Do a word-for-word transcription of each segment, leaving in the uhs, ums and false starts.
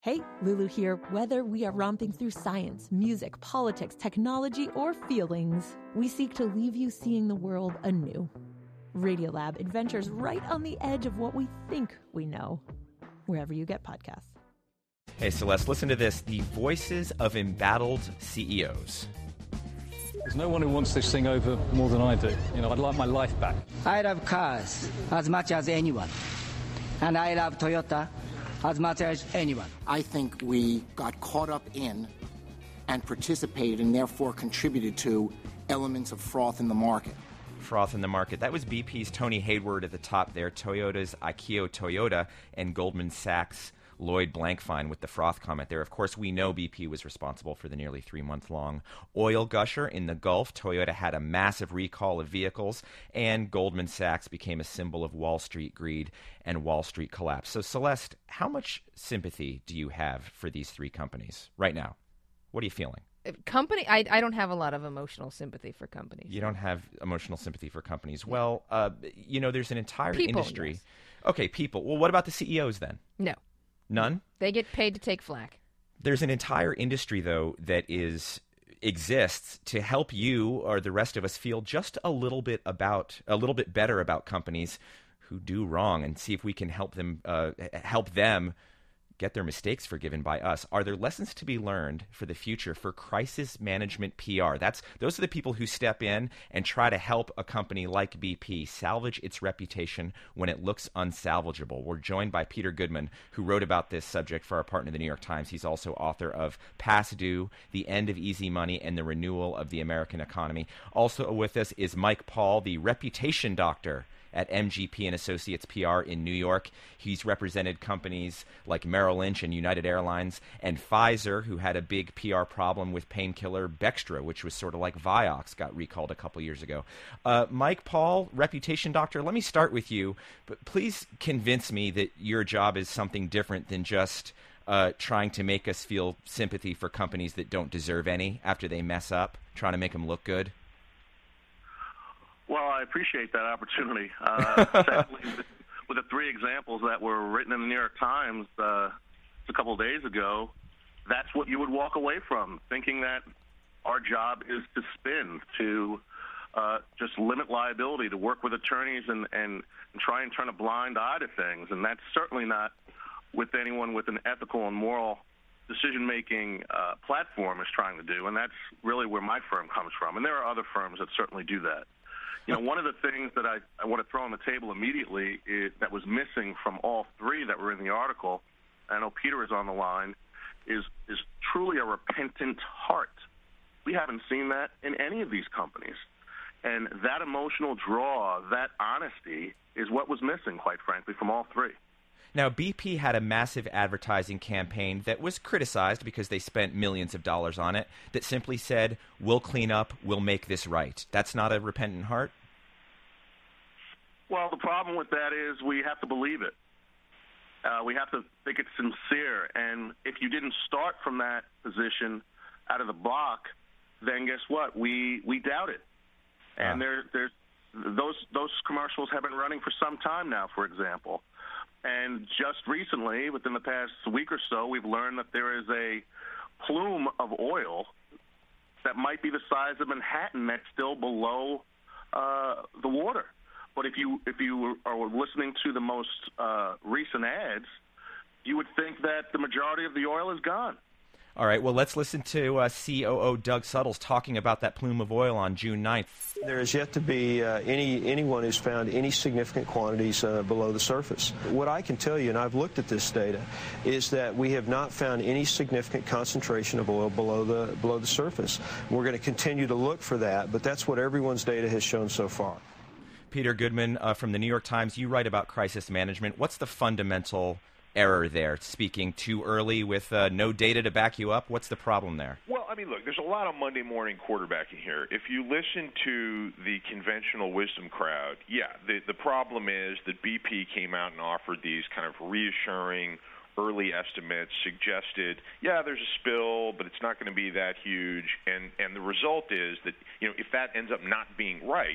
Hey, Lulu here. Whether we are romping through science, music, politics, technology, or feelings, we seek to leave you seeing the world anew. Radiolab adventures right on the edge of what we think we know, wherever you get podcasts. Hey, Celeste, listen to this. The voices of embattled C E Os. There's no one who wants this thing over more than I do. You know, I'd like my life back. I love cars as much as anyone. And I love Toyota as much as anyone. I think we got caught up in and participated and therefore contributed to elements of froth in the market. Froth in the market. That was B P's Tony Hayward at the top there, Toyota's Aikyo Toyoda, and Goldman Sachs' Lloyd Blankfein with the froth comment there. Of course, we know B P was responsible for the nearly three-month-long oil gusher in the Gulf. Toyota had a massive recall of vehicles, and Goldman Sachs became a symbol of Wall Street greed and Wall Street collapse. So, Celeste, how much sympathy do you have for these three companies right now? What are you feeling? Company, I, I don't have a lot of emotional sympathy for companies. You don't have emotional sympathy for companies. Well, uh, you know, there's an entire people, industry. Yes. Okay, people. Well, what about the C E Os then? No. None? They get paid to take flack. There's an entire industry, though, that is exists to help you or the rest of us feel just a little bit about a little bit better about companies who do wrong, and see if we can help them uh, help them get their mistakes forgiven by us. Are there lessons to be learned for the future for crisis management P R? That's those are the people who step in and try to help a company like B P salvage its reputation when it looks unsalvageable. We're joined by Peter Goodman, who wrote about this subject for our partner, the New York Times. He's also author of Past Due, The End of Easy Money, and the Renewal of the American Economy. Also with us is Mike Paul, the reputation doctor at M G P and Associates P R in New York. He's represented companies like Merrill Lynch and United Airlines and Pfizer, who had a big P R problem with painkiller Bextra, which was sort of like Vioxx, got recalled a couple years ago. Uh, Mike Paul, reputation doctor, let me start with you, but please convince me that your job is something different than just uh, trying to make us feel sympathy for companies that don't deserve any after they mess up, trying to make them look good. Well, I appreciate that opportunity. Uh, sadly, with, with the three examples that were written in the New York Times uh, a couple of days ago, that's what you would walk away from, thinking that our job is to spin, to uh, just limit liability, to work with attorneys and, and, and try and turn a blind eye to things. And that's certainly not with anyone with an ethical and moral decision-making uh, platform is trying to do. And that's really where my firm comes from. And there are other firms that certainly do that. You know, one of the things that I, I want to throw on the table immediately is, that was missing from all three that were in the article, I know Peter is on the line, is is truly a repentant heart. We haven't seen that in any of these companies. And that emotional draw, that honesty, is what was missing, quite frankly, from all three. Now, B P had a massive advertising campaign that was criticized because they spent millions of dollars on it that simply said, we'll clean up, we'll make this right. That's not a repentant heart? Well, the problem with that is we have to believe it. Uh, we have to think it's sincere. And if you didn't start from that position out of the block, then guess what? We we doubt it. And uh. there, there's those those commercials have been running for some time now, for example. And just recently, within the past week or so, we've learned that there is a plume of oil that might be the size of Manhattan that's still below uh, the water. But if you if you are listening to the most uh, recent ads, you would think that the majority of the oil is gone. All right, well, let's listen to uh, C O O Doug Suttles talking about that plume of oil on June ninth. There is yet to be uh, any anyone who's found any significant quantities uh, below the surface. What I can tell you, and I've looked at this data, is that we have not found any significant concentration of oil below the below the surface. We're going to continue to look for that, but that's what everyone's data has shown so far. Peter Goodman uh, from the New York Times, you write about crisis management. What's the fundamental error there? Speaking too early with uh, no data to back you up? What's the problem there? Well, I mean, look, there's a lot of Monday morning quarterbacking here. If you listen to the conventional wisdom crowd, yeah, the, the problem is that B P came out and offered these kind of reassuring early estimates, suggested, yeah, there's a spill, but it's not going to be that huge. And, and the result is that, you know, if that ends up not being right,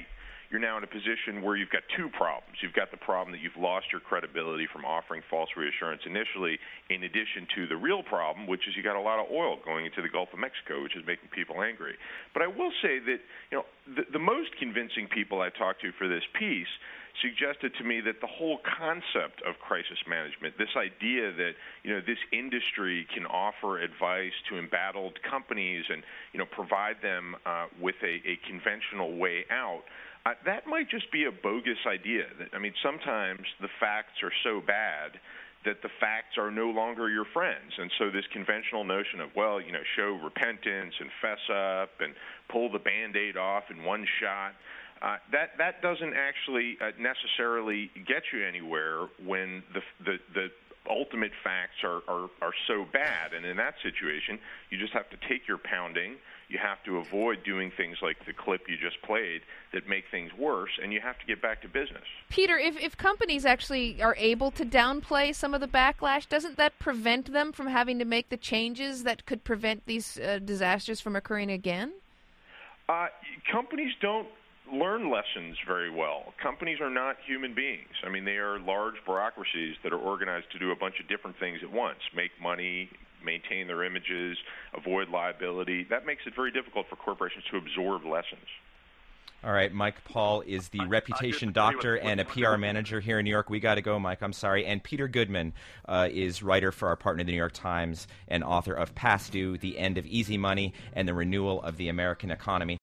you're now in a position where you've got two problems. You've got the problem that you've lost your credibility from offering false reassurance initially, in addition to the real problem, which is you got a lot of oil going into the Gulf of Mexico, which is making people angry. But I will say that, you know, the, the most convincing people I talked to for this piece suggested to me that the whole concept of crisis management, this idea that, you know, this industry can offer advice to embattled companies and, you know, provide them uh, with a, a conventional way out, uh, that might just be a bogus idea. That, I mean, sometimes the facts are so bad that the facts are no longer your friends. And so this conventional notion of, well, you know, show repentance and fess up and pull the Band-Aid off in one shot, Uh, that that doesn't actually uh, necessarily get you anywhere when the the, the ultimate facts are, are, are so bad. And in that situation, you just have to take your pounding. You have to avoid doing things like the clip you just played that make things worse, and you have to get back to business. Peter, if, if companies actually are able to downplay some of the backlash, doesn't that prevent them from having to make the changes that could prevent these uh, disasters from occurring again? Uh, companies don't learn lessons very well. Companies are not human beings. I mean, they are large bureaucracies that are organized to do a bunch of different things at once, make money, maintain their images, avoid liability. That makes it very difficult for corporations to absorb lessons. All right, Mike Paul is the reputation doctor and a P R manager here in New York. We got to go, Mike. I'm sorry. And Peter Goodman uh, is writer for our partner, the New York Times, and author of Past Due, The End of Easy Money, and the Renewal of the American Economy.